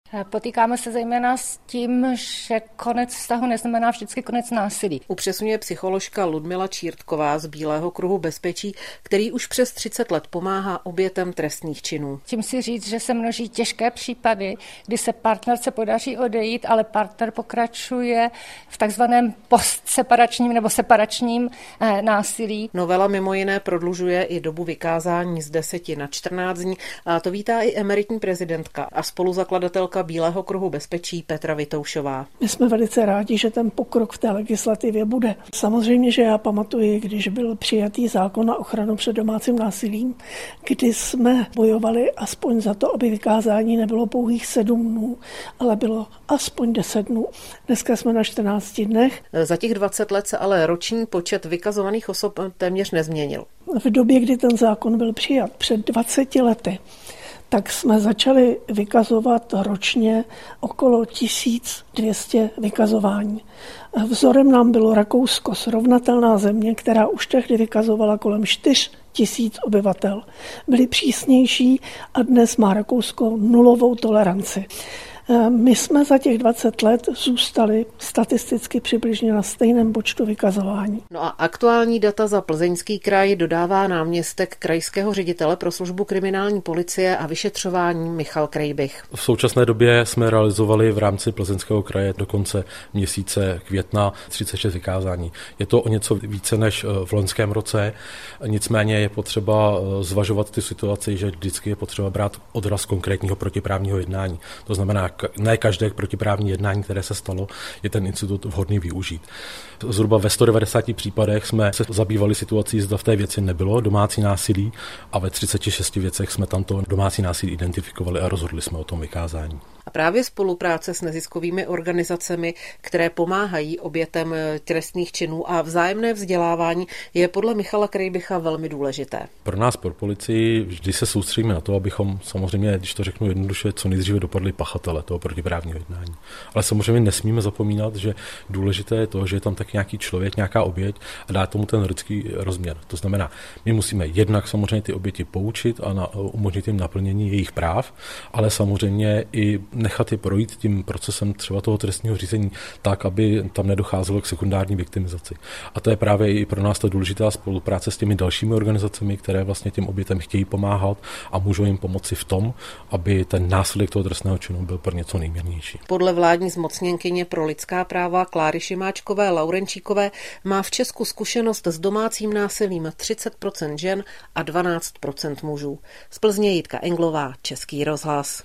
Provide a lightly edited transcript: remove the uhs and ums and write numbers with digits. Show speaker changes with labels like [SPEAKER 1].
[SPEAKER 1] Potýkáme se zejména s tím, že konec vztahu neznamená vždycky konec násilí.
[SPEAKER 2] Upřesňuje psycholožka Ludmila Čírtková z Bílého kruhu bezpečí, který už přes 30 let pomáhá obětem trestných činů.
[SPEAKER 1] Tím si říct, že se množí těžké případy, kdy se partnerce podaří odejít, ale partner pokračuje v takzvaném postseparačním nebo separačním násilí.
[SPEAKER 2] Novela mimo jiné prodlužuje i dobu vykázání z 10 na 14 dní a to vítá i emeritní prezidentka a spoluzakladatelka Bílého kruhu bezpečí Petra Vitoušová.
[SPEAKER 3] My jsme velice rádi, že ten pokrok v té legislativě bude. Samozřejmě, že já pamatuji, když byl přijatý zákon na ochranu před domácím násilím, kdy jsme bojovali aspoň za to, aby vykázání nebylo pouhých 7 dnů, ale bylo aspoň 10 dnů. Dneska jsme na 14 dnech.
[SPEAKER 2] Za těch 20 let se ale roční počet vykazovaných osob téměř nezměnil.
[SPEAKER 3] V době, kdy ten zákon byl přijat před 20 lety, tak jsme začali vykazovat ročně okolo 1200 vykazování. Vzorem nám bylo Rakousko, srovnatelná země, která už tehdy vykazovala kolem 4000 obyvatel. Byli přísnější a dnes má Rakousko nulovou toleranci. My jsme za těch 20 let zůstali statisticky přibližně na stejném počtu vykazování.
[SPEAKER 2] No a aktuální data za Plzeňský kraj dodává náměstek krajského ředitele pro službu kriminální policie a vyšetřování Michal Krejbich.
[SPEAKER 4] V současné době jsme realizovali v rámci Plzeňského kraje do konce měsíce května 36 vykázání. Je to o něco více než v loňském roce, nicméně je potřeba zvažovat ty situaci, že vždycky je potřeba brát odraz konkrétního protiprávního jednání. To znamená, ne každé protiprávní jednání, které se stalo, je ten institut vhodný využít. Zhruba ve 190 případech jsme se zabývali situací, zda v té věci nebylo domácí násilí a ve 36 věcech jsme tamto domácí násilí identifikovali a rozhodli jsme o tom vykázání.
[SPEAKER 2] A právě spolupráce s neziskovými organizacemi, které pomáhají obětem trestných činů a vzájemné vzdělávání je podle Michala Krejbicha velmi důležité.
[SPEAKER 4] Pro nás, pro policii, vždy se soustředíme na to, abychom samozřejmě, když to řeknu jednoduše, co nejdříve dopadli pachatele toho protiprávního jednání. Ale samozřejmě nesmíme zapomínat, že důležité je to, že je tam tak nějaký člověk, nějaká oběť a dá tomu ten lidský rozměr. To znamená, my musíme jednak samozřejmě ty oběti poučit a umožnit jim naplnění jejich práv, ale samozřejmě i nechat je projít tím procesem třeba toho trestního řízení tak, aby tam nedocházelo k sekundární viktimizaci. A to je právě i pro nás ta důležitá spolupráce s těmi dalšími organizacemi, které vlastně těm obětem chtějí pomáhat a můžou jim pomoci v tom, aby ten následek toho trestného činu byl pro něco nejmírnější.
[SPEAKER 2] Podle vládní zmocněnkyně pro lidská práva Kláry Šimáčkové Laurenčíkové má v Česku zkušenost s domácím násilím 30% žen a 12% mužů. Z Plzně Jitka Englová, Český rozhlas.